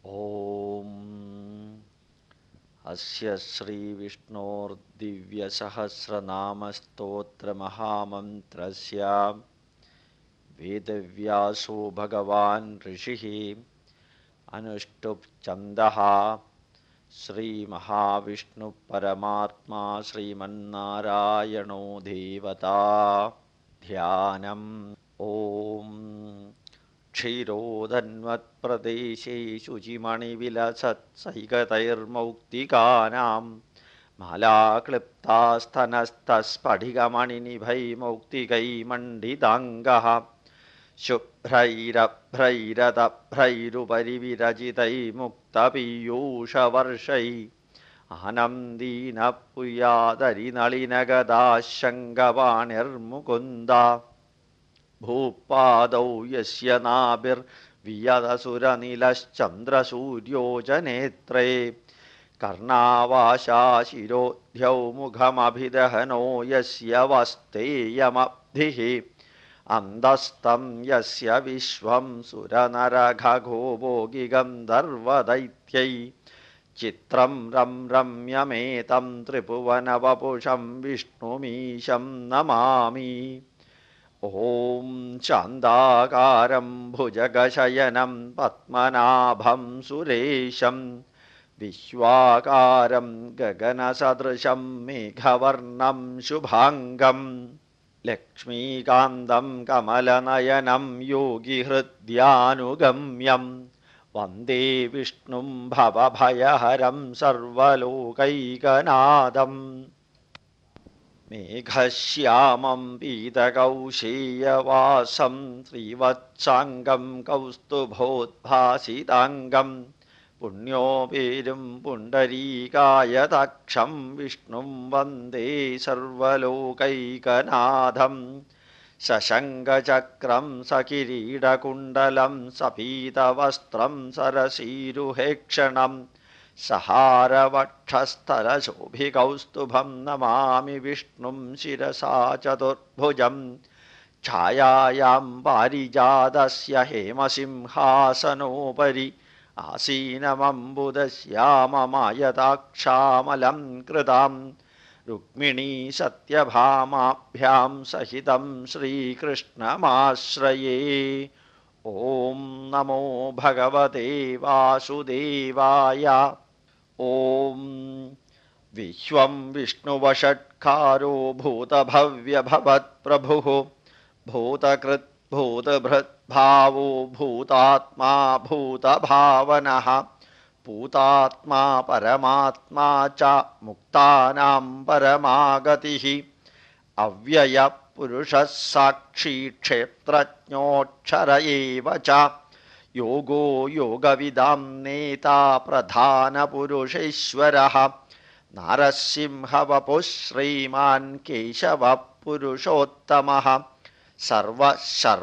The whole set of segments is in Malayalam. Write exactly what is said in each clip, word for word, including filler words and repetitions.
ഓം അസ്യ ശ്രീവിഷ്ണോർദിവ്യസഹസ്രനാമസ്തോത്രമഹാമന്ത്രസ്യ വേദവ്യാസോ ഭഗവാൻ ഋഷിഃ അനുഷ്ടുപ് ഛന്ദഃ ശ്രീമഹാവിഷ്ണുപരമാത്മാ ശ്രീമന്നാരായണോ ദേവതാ. ധ്യാനം. ഓം ക്ഷീരോദന്വത്പ്രദേശേ ശുചിമണിവിലസത്സൈകതൈർമൗക്തികാനാം മാലാക്ലിപ്താസ്തനസ്തസ്ഫടികമണിനിഭൈമൗക്തികൈമണ്ഡിതാംഗഃ ശുഭ്രൈരഭ്രൈരതഭ്രൈരുപരി വിരചിതൈമുക്തപീയൂഷവർഷൈ ആനന്ദീനപുയാതരിനളിനഗദാശങ്കപാണിർമുകുന്ദ ഭൂപാദൗ യസ്യ നാഭിർവിയതസുരനിലശ്ചന്ദ്രസൂര്യോ ജനേത്രേ കർണാവാശാശിരോദ്ധ്യൗ മുഖമഭിദഹനോ യസ്യ വസ്തേയമബ്ധിഃ അന്തസ്തം യസ്യ വിശ്വം സുരനരഖഗോ ഭോഗിഗന്ധർവദൈത്യൈ ചിത്രം രം രമ്യമേതം ത്രിഭുവനവപുഷം വിഷ്ണുമീശം നമാമി. ഓം ശാന്താകാരം ഭുജഗശയനം പദ്മനാഭം സുരേശം വിശ്വാകാരം ഗഗനസദൃശം മേഘവർണം ശുഭാംഗം ലക്ഷ്മീകാന്തം കമലനയനം യോഗിഹൃദ്യാനുഗമ്യം വന്ദേ വിഷ്ണും ഭവഭയഹരം സർവലോകൈകനാഥം. മേഘശ്യാമം പീതകൗശേയവാസം ശ്രീവത്സാംഗം കൗസ്തുഭോദ്ഭാസിതാംഗം പുണ്യോപേരും പുണ്ടരീകായതാക്ഷം വിഷ്ണും വന്ദേ സർവലോകൈകനാഥം. ശശങ്കചക്രം സകിരീടകുണ്ടലം സപീതവസ്ത്രം സരസീരുഹേക്ഷണം സഹാരവക്ഷസ്ഥലശോഭികൗസ്തുഭം നമാമി വിഷ്ണും ശിരസാ ചതുർഭുജം. ഛായായാം പാരിജാതസ്യ ഹേമസിംഹാസനോപരി ആസീനമംബുദശ്യാമമായതാക്ഷാമലം കൃതാം രുക്മിണീ സത്യഭാമാഭ്യാം സഹിതം ശ്രീകൃഷ്ണമാശ്രയേ. ഓം നമോ ഭഗവതേ വാസുദേവായ. ഓം വിശ്വം വിഷ്ണുവഷട്കാരോ ഭൂതഭവ്യഭവത്പ്രഭുഃ ഭൂതകൃത് ഭൂതഭൃദ്ഭാവോ ഭൂതാത്മാ ഭൂതഭാവനഃ ഭൂതാത്മാ പരമാത്മാ ച മുക്താനാം പരമാഗതിഃ. അവ്യയ പുരുഷഃ സാക്ഷി ക്ഷേത്രജ്ഞോക്ഷര ഏവ ച യോഗോ യോഗവിദാം നേതാ പ്രധാനപുരുഷേശ്വരഃ. നാരസിംഹവപുഃ ശ്രീമാൻ കേശവഃ പുരുഷോത്തമഃ. സർവഃ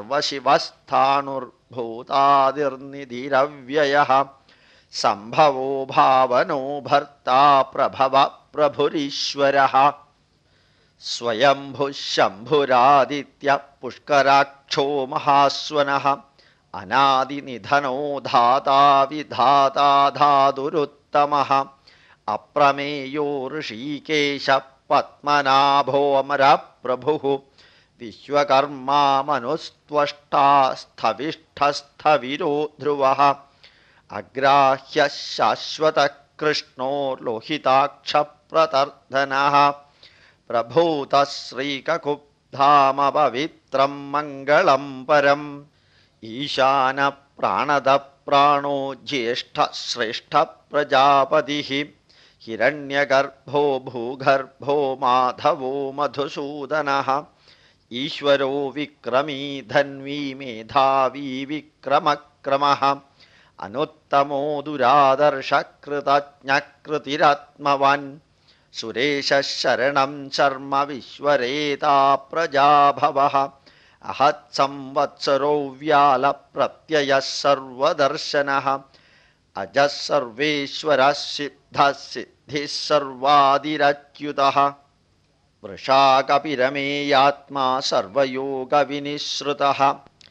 സർവശിവസ്ഥാണുർഭൂതാദിർനിധിരവ്യയഃ. സംഭവോ ഭാവനോ ഭർത്താ പ്രഭവ പ്രഭുരീശ്വരഃ. സ്വയംഭുഃ ശംഭുരാദിത്യ പുഷ്കരാക്ഷോ മഹാസ്വനഃ. അനാദിനിധനോ ധാതാ വിധാതാ ധാതുരുത്തമഃ. അപ്രമേയോ ഋഷീകേശ പത്മനാഭോ അമരപ്രഭുഃ. വിശ്വകർമാ മനുസ്ത്വഷ്ടാ സ്ഥവിഷ്ഠസ്ഥവിരോ ധ്രുവഃ. അഗ്രാഹ്യഃ ശാശ്വതഃ കൃഷ്ണോ ലോഹിതാക്ഷപ്രതർധനഃ. പ്രഭൂതഃ ശ്രീകകുബ്ധാമ പവിത്രം മംഗളം പരം. ഈശാന പ്രാണദ പ്രാണോ ജ്യേഷ്ഠ ശ്രേഷ്ഠ പ്രജാപതിഃ. ഹിരണ്യഗർഭോ ഭൂഗർഭോ മാധവോ മധുസൂദനഃ. ഈശ്വരോ വിക്രമീ ധന്വീ മേധാവീ വിക്രമക്രമഃ. അനുത്തമോ ദുരാദർശ കൃതജ്ഞകൃതിരാത്മവാൻ. സുരേശഃ ശരണം ശർമ്മ വിശ്വരേതാ പ്രജാഭവഃ. അഹത് സംവത്സരോ വ്യാല പ്രത്യയഃ സർവദർശനഃ. അജഃ സർവേശ്വരഃ സിദ്ധഃ സിദ്ധിഃ സർവാദിരച്യുതഃ. വൃഷാകപിരമേയാത്മാ സർവയോഗവിനിശ്രുതഃ.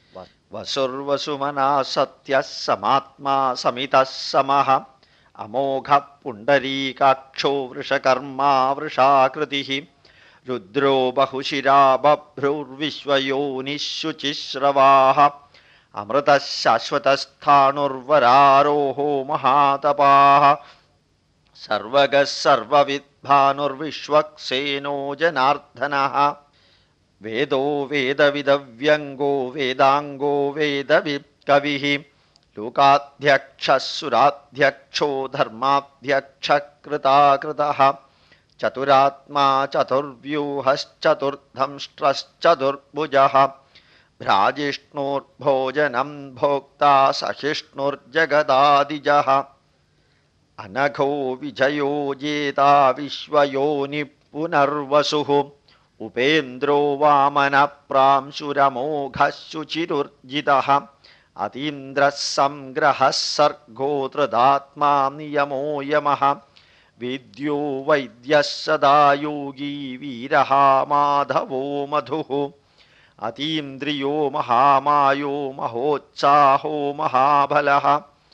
വസുർവസുമനാ സത്യഃ സമാത്മാ സമിതഃ സമഃ അമോഘഃ പുണ്ഡരീകാക്ഷോ വൃഷകർമാ വൃഷാകൃതിഃ രുദ്രോ ബഹുശിരാ ബഭ്രുർവിശ്വയോനിഃ ശുചിശ്രവാः അമൃതഃ ശാശ്വതസ്ഥാണുർവരാരോഹോ മഹാതപാः സർവഗഃ സർവവിദ്ഭാനുർവിശ്വക്സേനോ ജനാർദ്ദനഃ വേദോ വേദവിദവ്യംഗോ വേദാംഗോ വേദവിദ് കവിഃ ലോകാധ്യക്ഷഃ സുരാധ്യക്ഷോ ധർമാധ്യക്ഷഃ കൃതാകൃതഃ ചതുരാത്മാ ചതുർവ്യൂഹശ്ചതുർധംഷ്ട്രശ്ചതുർഭുജഃ ഭ്രാജിഷ്ണുർഭോജനം ഭോക്താ സഹിഷ്ണുർജഗദാദിജഃ അനഘോ വിജയോ ജേതാ വിശ്വയോനിഃ പുനർവസുഃ ഉപേന്ദ്രോ വാമനപ്രാംശുരമോഘഃ ശുചിരുർജിതഃ അതീന്ദ്രഃ സംഗ്രഹഃ സർഗോ ധൃതാത്മാ നിയമോ യമഃ വേദ്യോ വൈദ്യഃ സദാ യോഗീ വീരഃ മാധവോ മധുഃ അതീന്ദ്രിയോ മഹാമായോ മഹോത്സാഹോ മഹാബലഃ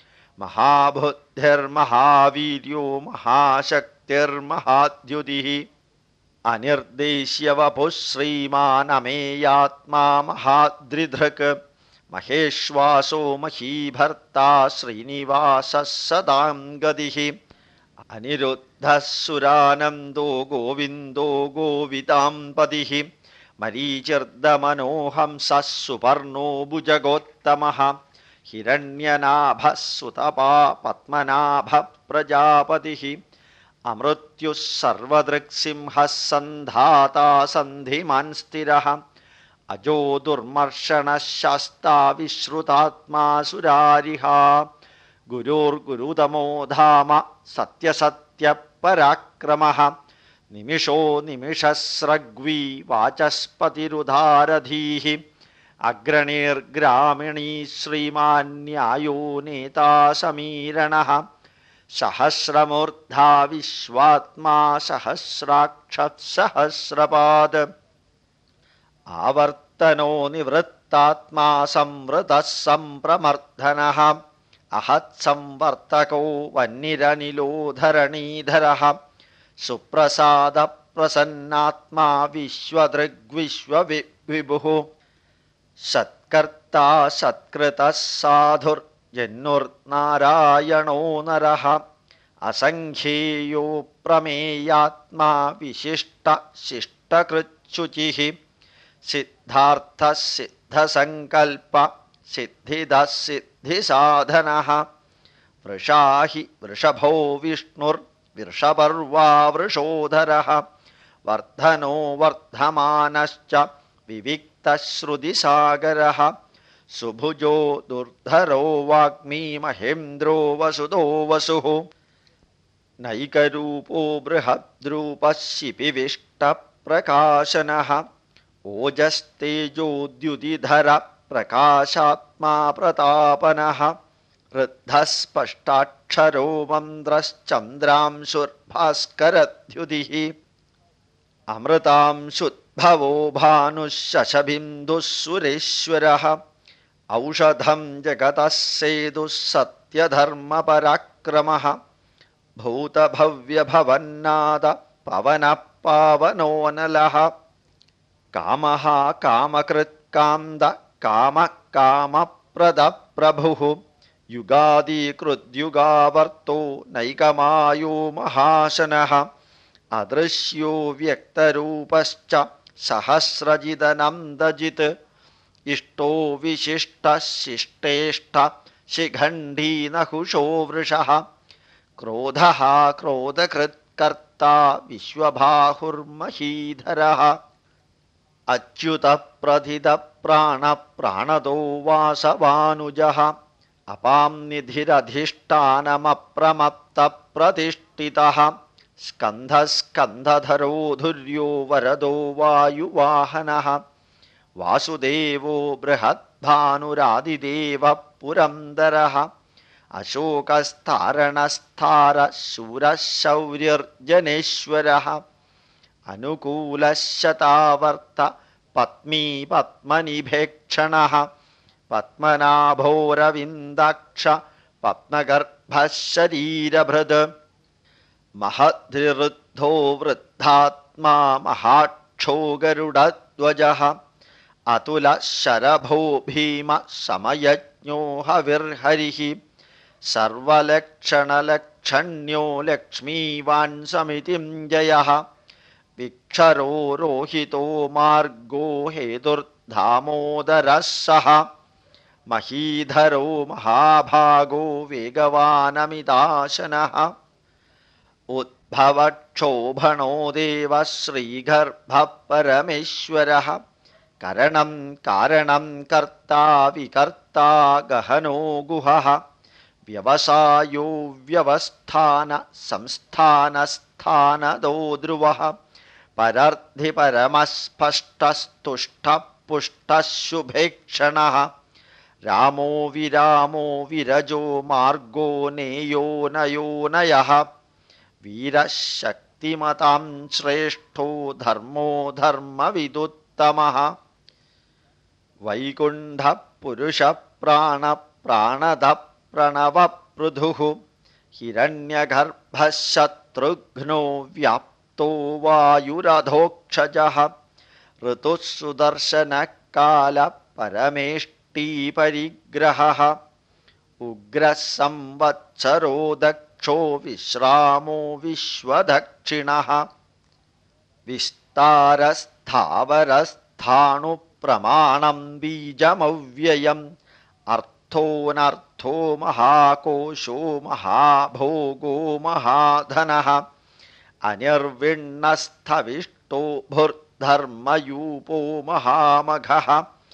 മഹാബുദ്ധിർമഹാവീര്യോ മഹാശക്തിർമഹാദ്യുതിഃ അനിർദ്ദേശ്യവപുഃ ശ്രീമാനമേയാത്മാ മഹാദ്രിധൃക് മഹേശ്വാസോ മഹീഭർത്താ ശ്രീനിവാസഃ സദാം ഗതിഃ അനിരുദ്ധഃ സുരാനന്ദോ ഗോവിന്ദോ ഗോവിതാം പതിഃ മരീചിർദമനോഹംസഃ സുപർണോ ഭുജഗോത്തമഃ ഹിരണ്യനാഭഃ സുതപാ പത്മനാഭഃ പ്രജാപതിഃ അമൃത്യുഃ സർവദൃക്സിംഹഃ സന്ധാതാ സന്ധിമാൻ സ്ഥിരഃ അജോ ദുർമർഷണഃ ശാസ്താ വിശ്രുതാത്മാ സുരാരിഃ ഗുരുർഗുരുതമോ ധാമ സത്യസത്യപരാക്രമഃ നിമിഷോ നിമിഷസ്രഗ്വീ വാചസ്പതിരുധാരധീഃ അഗ്രണീർഗ്രാമിണീ ശ്രീമാൻ ന്യായോ നേതാ സമീരണഃ സഹസ്രമൂർധാ വിശ്വാത്മാ സഹസ്രാക്ഷഃ സഹസ്രപാദ് ആവർത്തനോ നിവൃത്താത്മാ സംവൃതഃ സംപ്രമർദ്ദനഃ അഹത്സംവർത്തകോ വന്നിരനിലോധരണീധരഃ സുപ്രസാദപ്രസന്നാത്മാ വിശ്വദൃഗ്വിശ്വവിഭുഃ സത്കർത്താ സത്കൃതഃ സാധുർജന്മുർനാരായണോ നരഃ അസംഖ്യേയോ പ്രമേയാത്മാ വിശിഷ്ട ശിഷ്ടകൃച്ഛുചിഃ സിദ്ധാർത്ഥഃ സിദ്ധസങ്കൽപ്പ സിദ്ധിദഃ സിദ്ധിസാധനഃ വൃഷാ ഹി വൃഷഭോ വിഷ്ണുർ വൃഷപർവാ വൃഷോധരഃ വർദ്ധനോ വർദ്ധമാനശ്ച വിവിക്തശ്രുതിസാഗരഃ സുഭുജോ ദുർധരോ വാഗ്മീ മഹേന്ദ്രോ വസുദോ വസുഃ നൈകരൂപോ ബൃഹദ്രൂപഃ ശിപിവിഷ്ടപ്രകാശനഃ ഓജസ്തേജോദ്യുതിധര പ്രകാശാത്മാ പ്രതാപനഃ ഋദ്ധഃ സ്പഷ്ടാക്ഷരോ മന്ത്രശ്ചന്ദ്രാംശുർഭാസ്കരദ്യുതിഃ അമൃതാംശുദ്ഭവോ ഭാനുഃ ശശബിന്ദുഃ സുരേശ്വരഃ ഔഷധം ജഗതഃ സേതുഃ സത്യധർമ്മപരാക്രമഃ ഭൂതഭവ്യഭവന്നാദ പവനഃ പാവനോനലഃ കാമഃ കാമകൃത് കാന്ത കാമഃ കാമപ്രദഃ യുഗാദീകൃദ്യുഗാവർത്തോ നൈകമായോ മഹാശനഃ അദൃശ്യോ വ്യക്തരൂപശ്ച സഹസ്രജിതനന്ദജിത് ഇഷ്ടോ വിശിഷ്ടഃ ശിഷ്ടേഷ്ട ശിഖണ്ഡീ നഹുഷോ വൃഷഃ ക്രോധഃ ക്രോധകൃത് കർത്താ വിശ്വബാഹുർമഹീധരഃ അച്യുതപ്രഥിത പ്രാണ പ്രാണദോ വാസവാനുജഃ അപാം നിധിരധിഷ്ഠാനമപ്രമത്ത പ്രതിഷ്ഠിതഃ സ്കന്ധസ്കന്ധധരോ ധുര്യോ വരദോ വായുവാഹനഃ വാസുദേവോ ബൃഹദ്ഭാനുരാദിദേവ പുരന്ദരഃ അശോകസ്ഥാരണസ്ഥാര ശൂരശൗര്യർജനേശ്വരഃ അനുകൂലശതാവർത്ത പത്മീ പത്മനിഭേക്ഷണഃ പത്മനാഭോരവിന്ദാക്ഷ പത്മഗർഭശരീരഭൃത് മഹദ്രുദ്ധോ വൃദ്ധാത്മാ മഹാക്ഷോ ഗരുഡധ്വജഃ അതുല ശരഭോ ഭീമ സമയജ്ഞോ ഹവിർഹരിഃ സർവലക്ഷണലക്ഷണ്യോ ലക്ഷ്മീവാൻ സമിതിഞ്ജയഃ വിക്ഷരോ രോഹിതോ മാർഗോ ഹേതുർധാമോദരഃ സഃ മഹീധരോ മഹാഭാഗോ വേഗവാനമിതാശനഃ ഉദ്ഭവക്ഷോഭണോ ദേവ ശ്രീഗർഭഃ പരമേശ്വരഃ കരണം കാരണം കർത്താ വികർത്താ ഗഹനോ ഗുഹഃ വ്യവസായോ വ്യവസ്ഥാന സംസ്ഥാനസ്ഥാനദോ ധ്രുവഃ പരർദ്ധി പരമസ്പഷ്ടസ്തുഷ്ടഃ പുഷ്ടഃ ശുഭേക്ഷണഃ രാമോ വിരാമോ വിരജോ മാർഗോ നേയോ നയോനയഃ വീരശക്തിമതാം ശ്രേഷ്ഠോ ധർമ്മോ ധർമ്മവിദുത്തമഃ വൈകുണ്ഠപുരുഷപ്രാണ പ്രാണദ പ്രണവപൃഥുഃ ഹിരണ്യഗർഭഃ ശത്രുഘ്നോ വ്യാപ്തോ വായുരധോക്ഷജഃ ഋതുഃ സുദർശനകാല പരമേഷ്ടീപരിഗ്രഹഃ ഉഗ്രസംവത്സരോ ദക്ഷോ വിശ്രാമോ വിശ്വദക്ഷിണഃ വിസ്താരസ്ഥാവരസ്ഥാണു പ്രമാണം ബീജമവ്യയം അർത്ഥോനർത്ഥോ മഹാകോശോ മഹാഭോഗോ മഹാധനഃ അനിർവിണ്ണസ്ഥവിഷ്ടോ ഭുർധർമ്മയൂപോ മഹാമഘഃ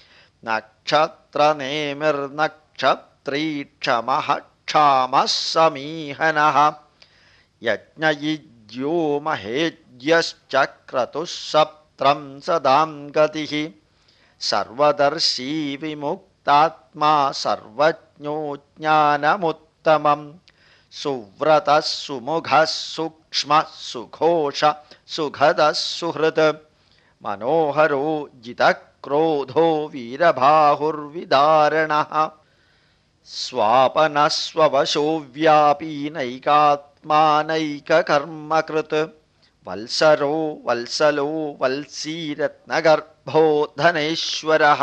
നക്ഷത്രനേമിർനക്ഷത്രീക്ഷമഃ ക്ഷാമഃ സമീഹനഃ യജ്ഞയിജ്യോ മഹേജ്യശ്ചക്രതുഃ സപ്ത്രം സദാം ഗതിഃ സർവദർശീ വിമുക്താത്മാ സർവജ്ഞോ ജ്ഞാനമുത്തമം സുവ്രതഃ സുമുഖഃ സൂക്ഷ്മഃ സുഘോഷ സുഖദഃ സുഹൃത് മനോഹരോ ജിതക്രോധോ വീരബാഹുർവിദാരണഃ സ്വാപനസ്വവശോ വ്യാപീ നൈകാത്മാനൈകകർമ്മകൃത് വത്സരോ വത്സലോ വത്സീരത്നഗർഭോ ധനേശ്വരഃ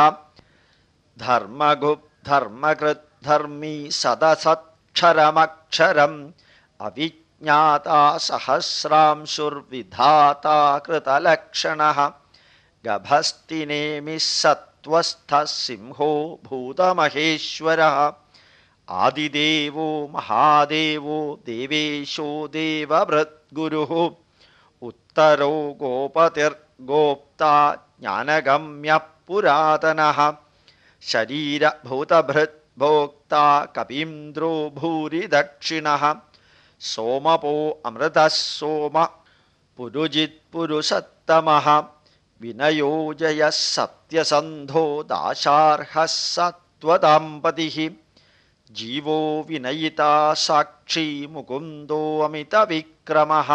ധർമ്മഗുപ്ധർമ്മകൃത് ധർമ്മീ സദസക്ഷരമക്ഷരം അവിജ്ഞാതാ സഹസ്രാംശുർവിധാതാ കൃതലക്ഷണഃ ഗഭസ്തിനേമിഃ സത്വസ്ഥഃ സിംഹോ ഭൂതമഹേശ്വരഃ ആദിദേവോ മഹാദേവോ ദേവേശോ ദേവഭൃദ്ഗുരുഃ ഉത്തരോ ഗോപതിർഗോപ്താ ജ്ഞാനഗമ്യഃ പുരാതനഃ ശരീരഭൂതഭൃത് ഭോക്താ കപീന്ദ്രോ ഭൂരി ദക്ഷിണഃ സോമപോ അമൃതഃ സോമ പുരുജിത് പുരുഷത്തമഃ വിനയോ ജയഃ സത്യസന്ധോ ദാശാർഹഃ സത്വതാംപതിഃ ജീവോ വിനയിതാ സാക്ഷി മുകുന്ദോ അമിതവിക്രമഃ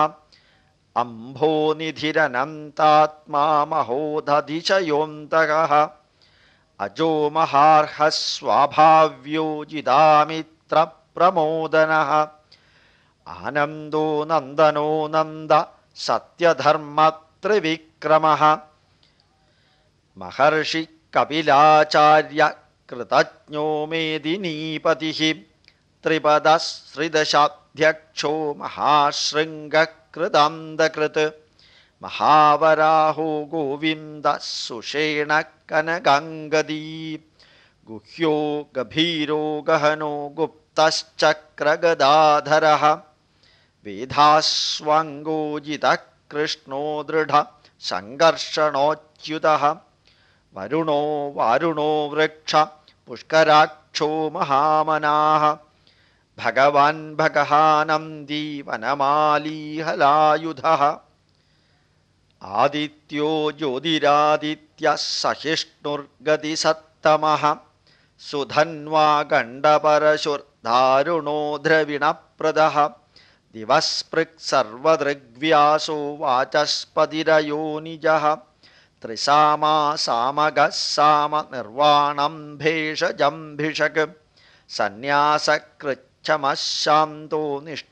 അംഭോനിധിരനന്താത്മാ മഹോദധിശയോന്തകഃ അജോ മഹാർഹഃ സ്വാഭാവ്യോ ജിതാമിത്ര പ്രമോദനഃ ആനന്ദോ നന്ദനോ നന്ദ സത്യധർമ്മത്രിവിക്രമഃ മഹർഷി കപിലാചാര്യ കൃതജ്ഞോ മേദിനീപതിഃ ത്രിപദശ്രിദശാധ്യക്ഷോ മഹാശൃംഗകൃതാന്തകൃത് മഹാവരാഹോ ഗോവിന്ദ സുഷേണ കനകാംഗദീ ഗുഹ്യോ ഗഭീരോ ഗഹനോ ഗുപ്തശ്ചക്രഗദാധരഃ വേദാസ്വാംഗോജിതഃ കൃഷ്ണോ ദൃഢ സംഘർഷണോച്യുതഃ വരുണോ വാരുണോ വൃക്ഷ പുഷ്കരാക്ഷോ മഹാമനാഃ ഭഗവാൻ ഭഗഹാനന്ദീ വനമാലീഹലായുധഃ ആദിത്യോ ജ്യോതിരാദിത്യഃ സഹിഷ്ണുർഗതിസത്തമഃ സുധന്വാ ഗണ്ഡപരശുർധാരുണോ ദ്രവിണപ്രദഃ ദിവസ്പൃക് സർവദൃഗ്വ്യാസോ വാചസ്പതിരയോ നിജഃ ത്രിസാമാ സാമഗഃ സാമ നിർവാണം ഭേഷജം ഭിഷക് സന്യാസകൃച്ഛമഃ ശാന്തോ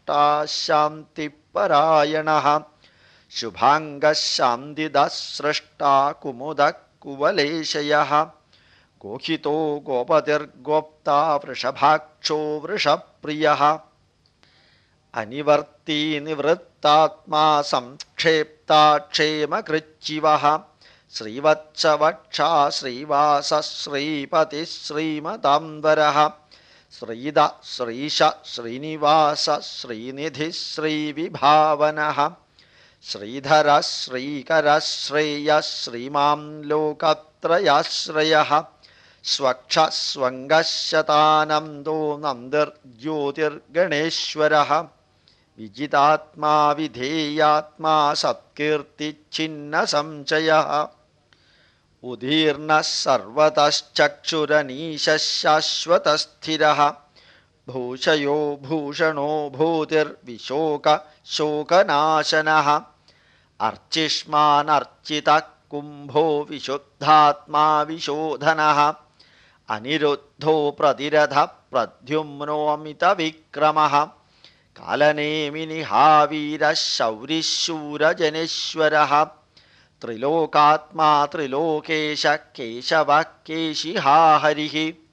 നിഷ്ഠാശാന്തിപരായണഃ ശുഭാംഗഃ ശാന്തിദഃ സൃഷ്ടാ കുമുദഃ കുവലേശയഃ ഗോഹിതോ ഗോപതിർഗോപ്താ വൃഷഭാക്ഷോ വൃഷപ്രിയഃ അനിവർത്തി നിവൃത്താത്മാ സംക്ഷേപ്താ ക്ഷേമകൃച്ഛിവഃ ശ്രീവത്സവക്ഷാ ശ്രീവാസഃ ശ്രീപതിഃ ശ്രീമതാംബരഃ ശ്രീദ ശ്രീശ ശ്രീനിവാസ ശ്രീനിധിഃ ശ്രീവിഭാവനഃ ശ്രീധരഃ ശ്രീകരഃ ശ്രേയഃ ശ്രീമാൻ ലോകത്രയാശ്രയഃ സ്വക്ഷ സ്വംഗഃ ശതാനന്ദോ നന്ദിർജ്യോതിർഗണേശ്വരഃ വിജിതാത്മാ വിധേയാത്മാ സത്കീർത്തിച്ഛിന്ന സംശയഃ ഉദീർണഃ സർവതശ്ചക്ഷുരനീശഃ ശാശ്വതസ്ഥിരഃ ഭൂഷയോ ഭൂഷണോ ഭൂതിർവിശോക ശോകനാശനഃ അർച്ചിഷ്മാനർച്ചിതഃ കുംഭോ വിശുദ്ധാത്മാ വിശോധനഃ അനിരുദ്ധോ പ്രതിരഥ പ്രദ്യുമ്നോമിതവിക്രമഃ കാലനേമിനിഹാവീരഃ ശൗരിശൂരജനേശ്വരഃ ത്രിലോകാത്മാ ത്രിലോകേശ കേശവഃ കേശിഹാ ഹരിഃ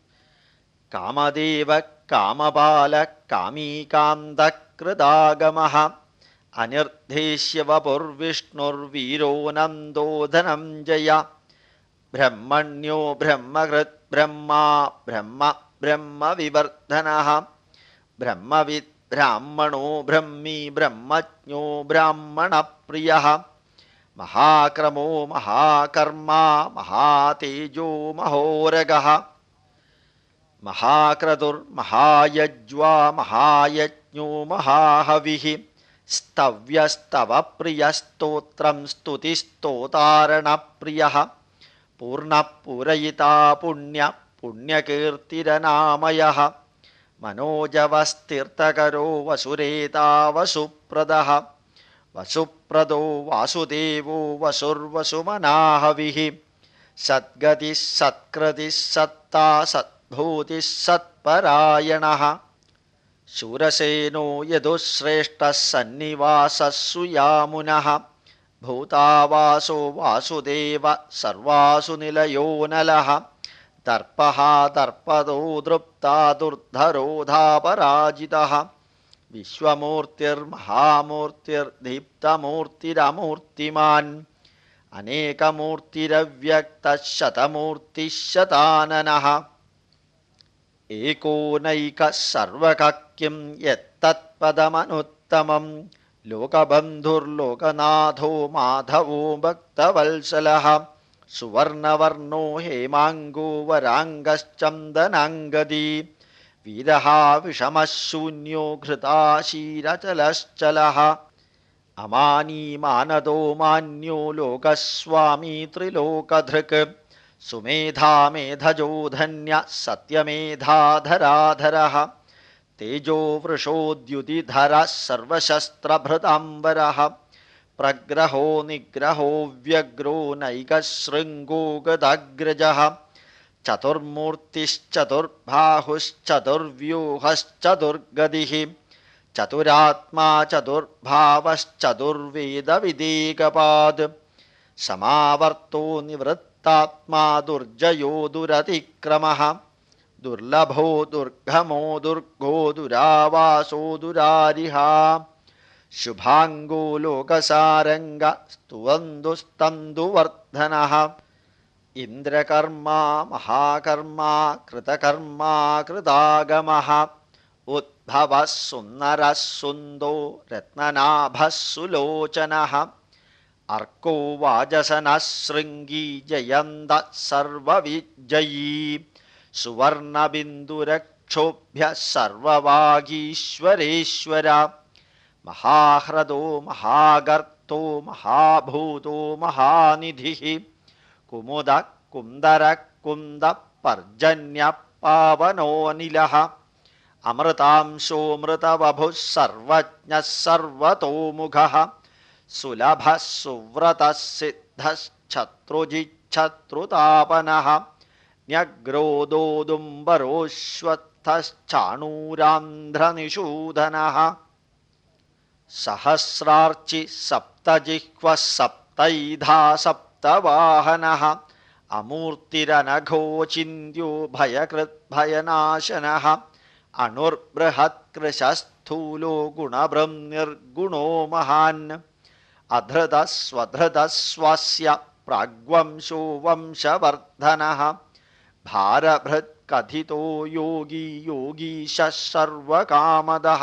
കാമദേവ കാമപാല കാമീകാന്തകൃതാഗമഃ അനിർദ്ദേശ്യ വപുർവിഷ്ണുർവീരോ നന്ദോ ധനഞ്ജയ ബ്രഹ്മണ്യോ ബ്രഹ്മകൃത് ബ്രഹ്മാ ബ്രഹ്മ ബ്രഹ്മവിവർധനഃ ബ്രഹ്മവിദ് ബ്രാഹ്മണോ ബ്രഹ്മീ ബ്രഹ്മജ്ഞോ ബ്രാഹ്മണപ്രിയഃ മഹാക്രമോ മഹാകർമാ മഹാതേജോ മഹോരഗഃ മഹാക്രതുർമഹായജ്വാ മഹായജ്ഞോ മഹാഹവിഃ സ്തവ്യസ്തവപ്രിയസ്തോത്രം സ്തുതിസ്തോതാരണപ്രിയഃ പൂർണ്ണപൂരയിതാ പുണ്യ പുണ്യകീർത്തിരനാമയഃ മനോജവസ്തീർത്ഥകരോ വസുരേതാ വസുപ്രദഃ വസുപ്രദോ വാസുദേവോ വസുർവസുമനാഹവിഃ സദ്ഗതിഃ സത്കൃതിഃ സത്താ സദ്ഭൂതിഃ സത്പരായണഃ ശൂരസേനോ യദുശ്രേഷ്ഠഃ സന്നിവാസഃ സുയാമുനഃ ഭൂതാവാസോ വാസുദേവ സർവാസു നിലയോ നലഃ ദർപ്പഃ ദർപ്പദോ ദൃപ്താ ദുർധരോധാപരാജിതഃ വിശ്വമൂർത്തിർമഹാമൂർത്തിർദീപ്തമൂർത്തിരമൂർത്തിമാൻ അനേകമൂർത്തിരവ്യക്തഃ ശതമൂർത്തിഃ ശതാനനഃ ഏകോനൈകഃ സർവകഃ യത്തത്പദമനുത്തമം ലോകബന്ധുർലോകനാഥോ മാധവോ ഭക്തവത്സലഃ സുവർണവർണോ ഹേമാംഗോ വരാംഗശ്ചന്ദനാംഗദീ വീരഃ വിഷമഃ ശൂന്യോ ഘൃതാശീരചലശ്ചലഃ അമാനീ മാനദോ മാന്യോ ലോകസ്വാമീ ത്രിലോകധൃക് സുമേധാ മേധജോ ധന്യ സത്യമേധാധരാധരഃ തേജോ വൃഷോദ്യുതിധരഃ സർവശസ്ത്രഭൃതാംബരഃ പ്രഗ്രഹോ നിഗ്രഹോ വ്യഗ്രോ നൈകശൃംഗോ ഗദാഗ്രജഃ ചതുർമൂർത്തിശ്ചതുർബാഹുശ്ചതുർവ്യൂഹശ്ചതുർഗതിഃ ചതുരാത്മാ ചതുർഭാവശ്ചതുർവേദവിദേകപാദ് സമാവർത്തോ നിവൃത്താത്മാ ദുർജയോ ദുരതിക്രമഃ ദുർലഭോ ദുർഗമോ ദുർഗോ ദുരാവാസോ ദുരാരിഹ ശുഭാംഗോ ലോകസാരംഗ സ്തുവന്തുസ്തന്തുവർധനഃ ഇന്ദ്രകർമാ മഹാകർമാ കൃതകർമാ കൃതാഗമഃ ഉദ്ഭവഃ സുന്ദരഃ സുന്ദോ രത്നനാഭഃ സുലോചനഃ അർക്കോ വാജസനഃ ശൃംഗീ ജയന്തഃ സർവവിജയീ സുവർണബിന്ദുരക്ഷോഭ്യഃ സർവവാഗീശ്വരേശ്വര മഹാഹ്രദോ മഹാഗർത്തോ മഹാഭൂതോ മഹാനിധിഃ കുമുദഃ കുന്ദരഃ കുന്ദഃ പർജന്യഃ പാവനോനിലഃ അമൃതാംശോമൃതവഭുഃ സർവജ്ഞഃ സർവതോമുഖഃ സുലഭഃ സുവ്രതഃ സിദ്ധഃ ഛത്രുജിച്ഛത്രുതാപനഃ ന്യഗ്രോദോദുംബരോശ്വത്ഥശ്ചാണൂരാന്ധ്രനിഷൂദനഃ സഹസ്രാർച്ചി സപ്തജിഹ്വഃ സപ്തൈധാ സപ്തവാഹനഃ അമൂർത്തിരനഘോചിന്യോ ഭയകൃദ്ഭയനാശനഃ അണുർബൃഹത്കൃശസ്ഥൂലോ ഗുണഭൃംനിർഗുണോ മഹാൻ അധൃതസ്വധൃതസ്വാസ്യ പ്രാഗ്വംശോ വംശവർധനഃ ഭാരഭൃത്കഥിതോ യോഗി യോഗീശഃ സർവകാമദഃ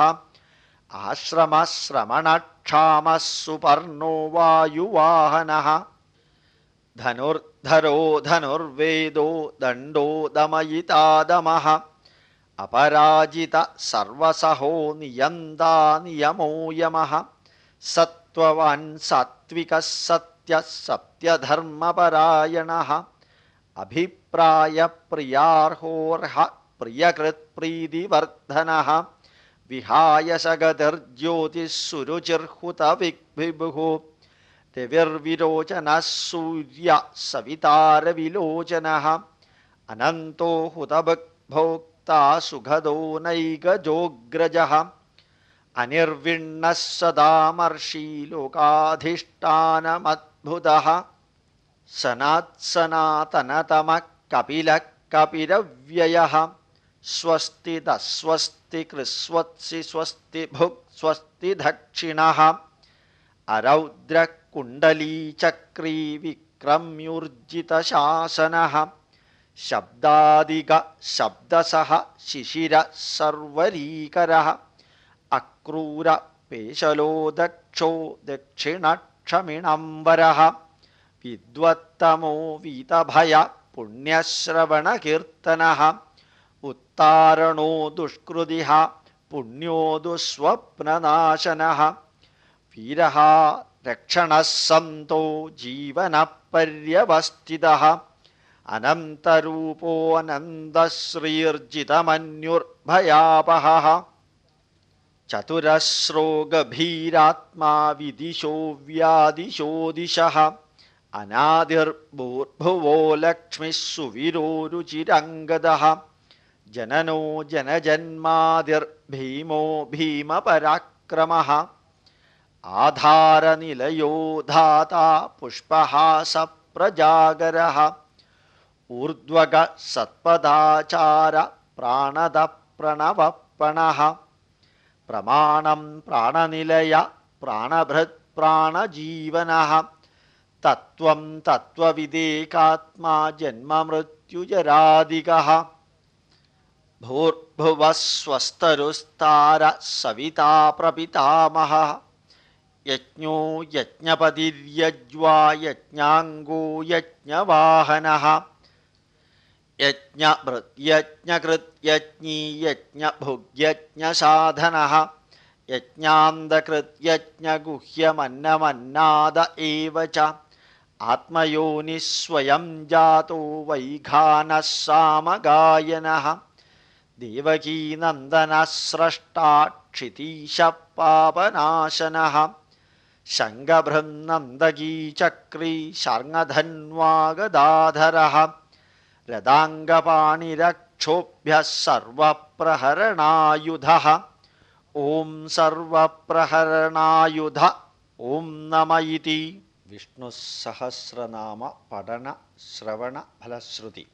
ആശ്രമശ്രമണക്ഷാമഃ സുപർണോ വായുവാഹനഃ ധനുർധരോ ധനുർവേദോ ദണ്ഡോ ദമയിതാദമഃ അപരാജിത സർവസഹോ നിയന്താ നിയമോ യമഃ സത്വവാൻ സാത്വികഃ സത്യഃ സത്യധർമ്മപരായണഃ അഭിപ്രായപ്രിയാർഹോർഹ പ്രിയകൃത്പ്രീതിവർദ്ധനഃ വിഹായസഗതിർജ്യോതിഃസുരുചിർഹുതവിഗ്വിഭുഃ രവിർവിരോചനഃ സൂര്യ സവിതാരവിലോചനഃ അനന്തോ ഹുതഭുക്ഭോക്താ സുഖദോ നൈകജോഗ്രജഃ അനിർവിണ്ണഃ സദാമർഷി ലോകാധിഷ്ഠാനമദ്ഭുതഃ സനാത്സനാതനതമഃ കപിലഃ കപിരവ്യയഃ സ്വസ്തി തസ്വസ്തി കൃസ്വത്സി സ്വസ്തി ഭുക് സ്വസ്തി ദക്ഷിണഃ അരൗദ്രഃ കുണ്ഡലീചക്രീ വിക്രമ്യൂർജിതശാസനഃ ശബ്ദാദിക ശബ്ദസഃ ശിശിരഃ സർവരീകരഃ അക്രൂര പേശലോ ദക്ഷോ ദക്ഷിണക്ഷമിണംബരഃ വിദ്വത്തമോ വീതഭയ പുണ്യശ്രവണകീർത്തനഃ ഉത്താരണോ ദുഷ്കൃതിഃ പുണ്യോ ദുസ്വപ്നനാശനഃ വീരഃ രക്ഷണഃ സന്തോ ജീവനപര്യവസ്ഥിതഃ അനന്തരൂപോ അനന്തശ്രീർജിതമന്യുർഭയാപഹഃ ചതുരശ്രോ ഗഭീരാത്മാ വിദിശോ വ്യാദിശോ ദിശഃ അനാദിർഭൂർഭുവോ ലക്ഷ്മിഃ സുവിരോ രുചിരംഗദഃ ജനനോ ജനജന്മാദിർഭീമോ ഭീമപരാക്രമഃ ആധാരനിലയോ ധാതാ പുഷ്പഹാസപ്രജാഗരഃ ഊർധ്വഗ സത്പദാചാര പ്രാണദ പ്രണവപ്പണഃ പ്രമാണം പ്രാണനിലയ പ്രാണഭൃത് പ്രാണജീവനഃ തത്വം തത്വവിദേകാത്മാ ജന്മമൃത്യുജരാദികഃ ഭൂർഭുവഃ സ്വസ്തരുസ്താര സവിതാ പ്രപിതാമഹഃ യജ്ഞോ യജ്ഞപതിര്യജ്വാ യജ്ഞാംഗോ യജ്ഞവാഹനഃ യജ്ഞഭൃത്യജ്ഞകൃത്യജ്ഞീ യജ്ഞഭുഗ്യജ്ഞസാധനഃ യജ്ഞാന്തകൃത്യജ്ഞഗുഹ്യമന്നമന്നാദ ഏവ ച ആത്മയോനിഃ സ്വയം ജാതോ വൈഖാനഃ സാമഗായനഃ ദേവകീനന്ദനഃ സ്രഷ്ടാ ക്ഷിതീശഃ പാപനാശനഃ ശംഖഭൃന്നന്ദകീചക്രീ ശാർങ്ങധന്വാഗദാധരഃ രഥാംഗപാണിരക്ഷോഭ്യഃ സർവപ്രഹരണായുധഃ ഓം സർവപ്രഹരണായുധ ഓം നമ ഇതി. വിഷ്ണു സഹസ്രനാമ പഠന ശ്രവണ ഫലശ്രുതി.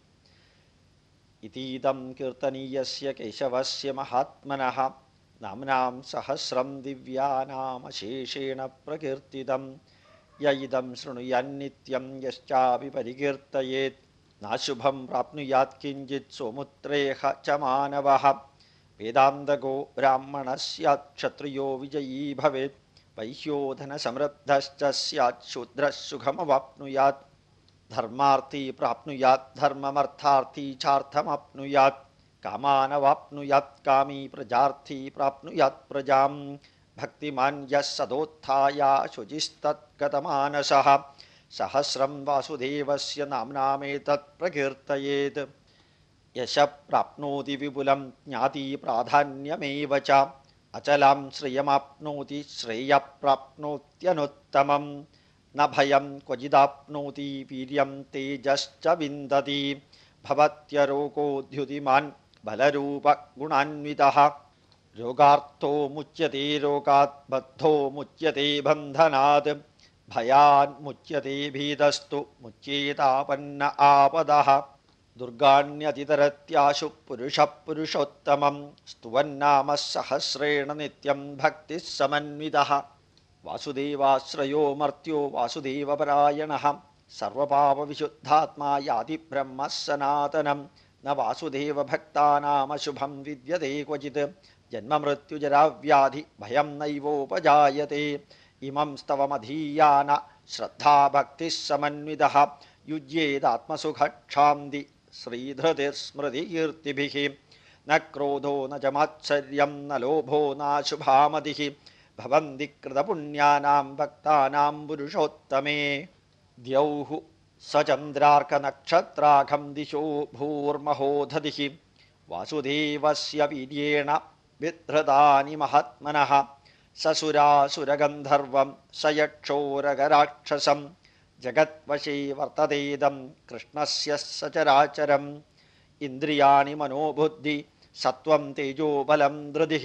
ഇതീദം കീർത്തനീയസ്യ കേശവസ്യ മഹാത്മനഃ നാമ്നാം സഹസ്രം ദിവ്യാനാമശേഷേണ പ്രകീർത്തിതം. യ ഇദം ശൃണുയാന്നിത്യം യശ്ചാപി പരികീർത്തയേത് നാശുഭം പ്രാപ്നുയാത് കിഞ്ചിത് സോമുത്രേഹ ച മാനവഃ. വേദാന്തഗോ ബ്രാഹ്മണഃ സ്യാത് ക്ഷത്രിയോ വിജയീ ഭവേത് വൈശ്യോ ധനസമൃദ്ധശ്ച സ്യാത് ശൂദ്രഃ സുഖമവാപ്നുയാത്. ധർമാർത്ഥി പ്രാപ്നുയാത് ധർമ്മമർത്ഥാർത്ഥി ചാർത്ഥമാപ്നുയാത്. കാമാനവാപ്നുയാത് കാമീ പ്രജാർത്ഥി പ്രാപ്നുയാത് പ്രജാം. ഭക്തിമാൻ യഃ സദോത്ഥായ ശുചിസ്തദ്ഗതമാനസഃ സഹസ്രം വാസുദേവസ്യ നാമ്നാമേതത് പ്രകീർത്തയേത്. യശ പ്രാപ്നോതി വിപുലം ജ്ഞാതി പ്രാധാന്യമേവ ച അചലാം ശ്രേയമാപ്നോതി ശ്രേയഃ പ്രാപ്നോത്യനുത്തമം. न भयं क्वचिदाप्नोति वीर्यं तेजश्च विन्दति भवत्यरोगोऽध्युतिमान् बलरूपगुणान्वितः रोगार्थो मुच्यते रोगात् बद्धो मुच्यते बन्धनात् भयान् मुच्यते भीतस्तु मुच्येतापन्न आपदः दुर्गाण्यतितरत्याशु पुरुषः पुरुषोत्तमं स्तुवन्नामः सहस्रेण नित्यं भक्तिः समन्वितः वासुदेवाश्रयो मर्त्यो वासुदेवपरायणः सर्वपापविशुद्धात्मा याति ब्रह्मः सनातनं न वासुदेवभक्तानामशुभं विद्यते क्वचित् जन्ममृत्युजराव्याधि भयं नैवोपजायते इमं स्तवमधीयान श्रद्धा भक्तिः समन्वितः युज्येदात्मसुखक्षान्ति श्रीधृतिस्मृतिकीर्तिभिः न क्रोधो न च मात्सर्यं न लोभो नाशुभामतिः भवन्ति कृतपुण्यानां भक्तानां पुरुषोत्तमे द्यौः सचन्द्रार्कनक्षत्राखं दिशो भूर्महोदधिः वासुदेवस्य वीर्येण विधृतानि महात्मनः ससुरासुरगन्धर्वं स यक्षोरगराक्षसं जगद्वशे वर्ततेदं कृष्णस्य सचराचरम् इन्द्रियाणि मनोबुद्धि सत्वं तेजोबलं धृतिः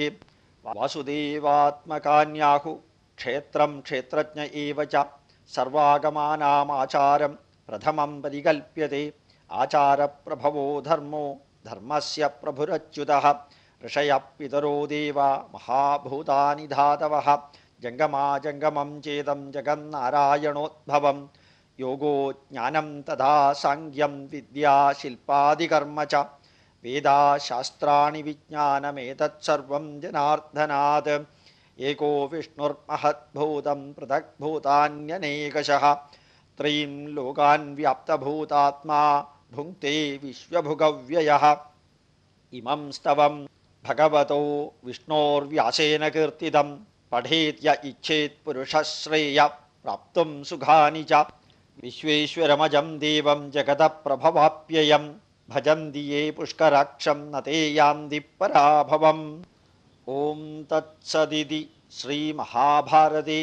वासुदेवात्मकान्याहु क्षेत्रं क्षेत्रज्ञ एव च सर्वागमानामाचारं प्रथमं परिकल्प्यते आचारप्रभवो धर्मो धर्मस्य प्रभुरच्युतः ऋषयः पितरो देवा महाभूतानि धातवः जङ्गमाजङ्गमं चेदं जगन्नारायणोद्भवं योगो ज्ञानं तथा साङ्ख्यं विद्या शिल्पादिकर्म च वेदा शास्त्राणि विज्ञानमेतत्सर्वं जनार्दनात् एको विष्णुर्महद्भूतं पृथग्भूतान्यनेकशः त्रयीं लोकान् व्याप्तभूतात्मा भुङ्क्ते विश्वभुगव्ययः इमं स्तवं भगवतो विष्णोर्व्यासेन कीर्तितं पठेद्य इच्छेत् पुरुषः श्रेय प्राप्तुं सुखानि च विश्वेश्वरमजं देवं जगतः प्रभवाप्ययं भजन्ति ये पुष्कराक्षं न ते यान्ति पराभवम् ॐ तत्सदिति श्रीमहाभारते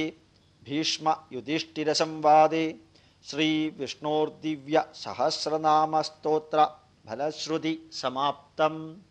भीष्मयुधिष्ठिरसंवादे श्रीविष्णोर्दिव्यसहस्रनामस्तोत्र फलश्रुति समाप्तम्।